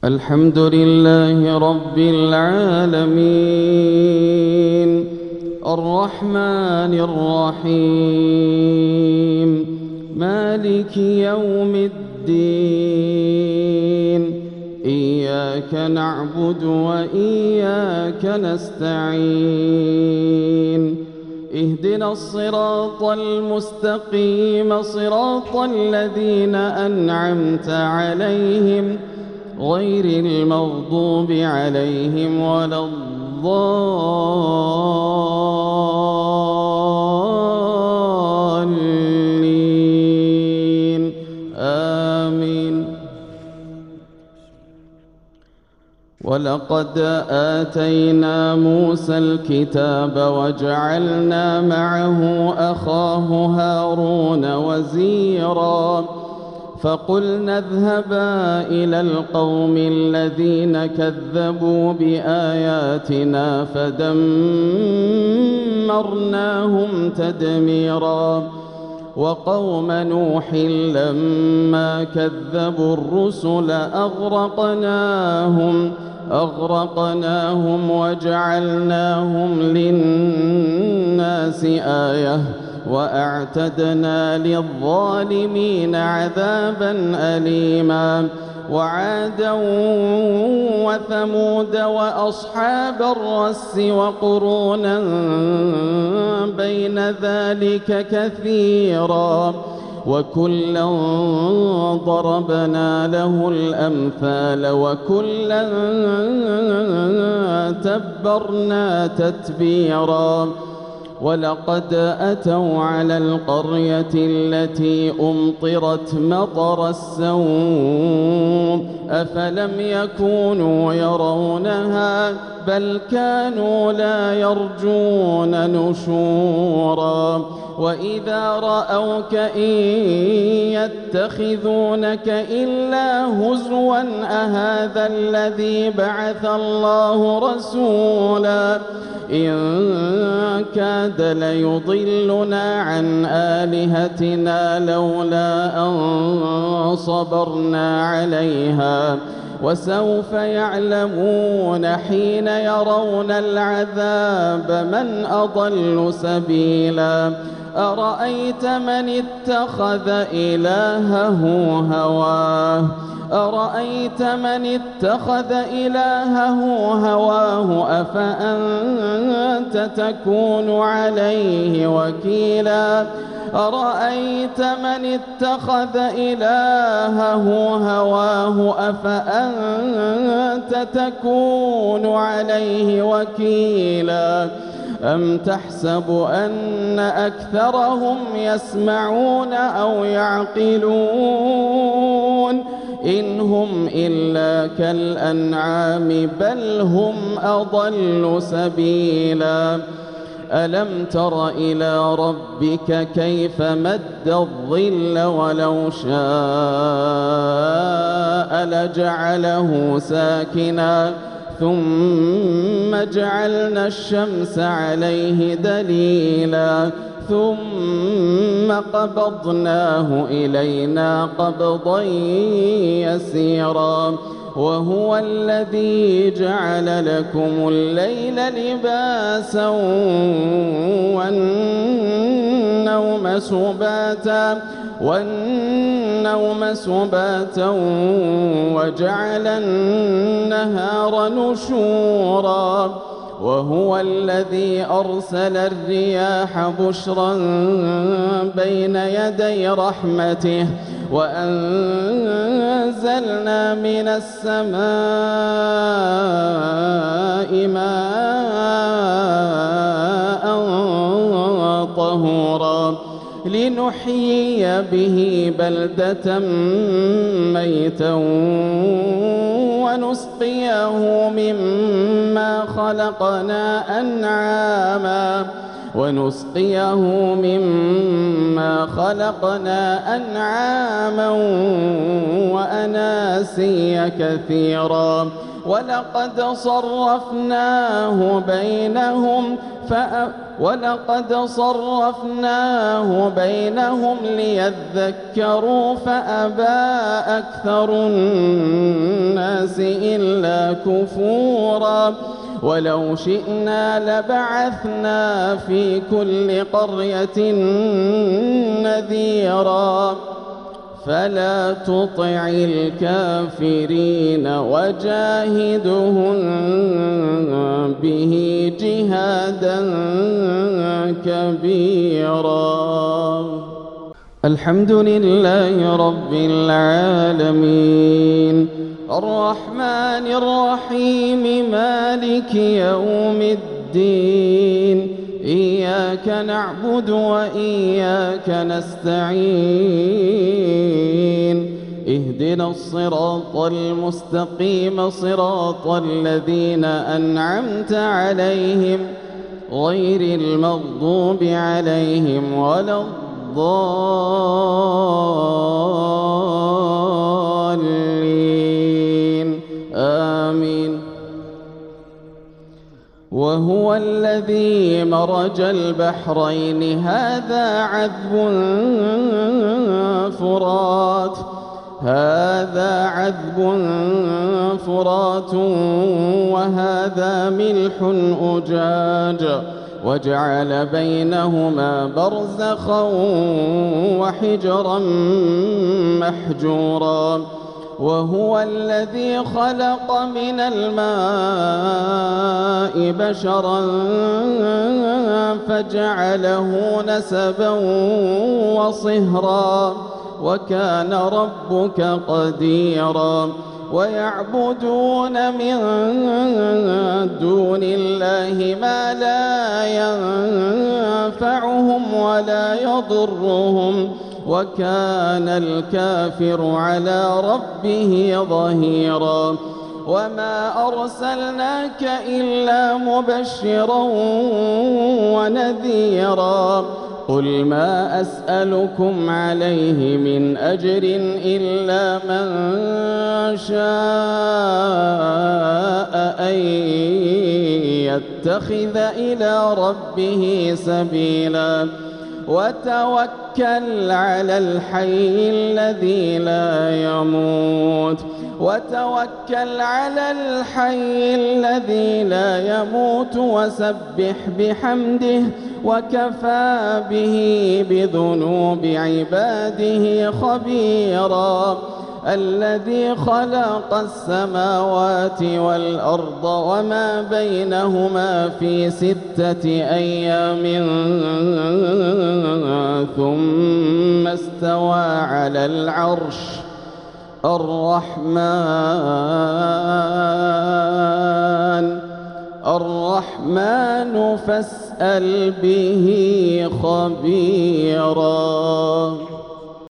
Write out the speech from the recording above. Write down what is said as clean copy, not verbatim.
الحمد لله رب العالمين الرحمن الرحيم مالك يوم الدين إياك نعبد وإياك نستعين اهدنا الصراط المستقيم صراط الذين أنعمت عليهم غير المغضوب عليهم ولا الضالين آمين. ولقد آتينا موسى الكتاب وجعلنا معه أخاه هارون وزيرا فقلنا اذهبا إلى القوم الذين كذبوا بآياتنا فدمرناهم تدميرا وقوم نوح لما كذبوا الرسل أغرقناهم وجعلناهم للناس آية وأعتدنا للظالمين عذابا أليما. وعادا وثمود وأصحاب الرس وقرونا بين ذلك كثيرا وكلا ضربنا له الأمثال وكلا تبرنا تتبيرا. ولقد أتوا على القرية التي أمطرت مطر السوء أفلم يكونوا يرونها بل كانوا لا يرجون نشورا. وإذا رأوك إن يتخذونك إلا هزوا أهذا الذي بعث الله رسولا إن كاد ليضلنا عن آلهتنا لولا أن صبرنا عليها. وسوف يعلمون حين يرون العذاب من أضل سبيلا. أرأيت من اتخذ إلهه هواه أفأنت تكون عليه وكيلا. أرأيت من اتخذ إلهه هواه أفأنت تكون عليه وكيلا. أم تحسب أن أكثرهم يسمعون أو يعقلون إن هم إلا كالأنعام بل هم أضل سبيلا. ألم تر إلى ربك كيف مد الظل ولو شاء لجعله ساكنا ثم جعلنا الشمس عليه دليلا ثم قبضناه إلينا قبضا يسيرا. وهو الذي جعل لكم الليل لباسا والنوم سباتا وجعل النهار نشورا. وهو الذي أرسل الرياح بشرا بين يدي رحمته وأنزلنا من السماء ماء طهورا لنحيي به بلدة ميتا ونسقيه مما خلقنا أنعاما وأناسيا كثيرا. ولقد صرفناه بينهم ولقد صرفناه بينهم ليذكروا فأبى أكثر الناس إلا كفورا ولو شئنا لبعثنا في كل قرية نذيرا فلا تطع الكافرين وجاهدهم به جهادا كبيرا. الحمد لله رب العالمين الرحمن الرحيم مالك يوم الدين إياك نعبد وإياك نستعين اهدنا الصراط المستقيم صراط الذين أنعمت عليهم غير المغضوب عليهم ولا الضالين آمين. وهو الذي مرج البحرين هذا عذب فرات وهذا ملح أجاج وجعل بينهما برزخا وحجرا محجورا. وهو الذي خلق من الماء بشرا فجعله نسبا وصهرا وكان ربك قديرا. ويعبدون من دون الله ما لا ينفعهم ولا يضرهم وكان الكافر على ربه ظهيرا. وما أرسلناك إلا مبشرا ونذيرا. قل ما أسألكم عليه من أجر إلا من شاء أن يتخذ إلى ربه سبيلا. وتوكل على الحي الذي لا يموت وسبح بحمده وكفى به بذنوب عباده خبيرا. الذي خلق السماوات والأرض وما بينهما في 6 أيام ثم استوى على العرش. الرحمن فاسأل به خبيرا.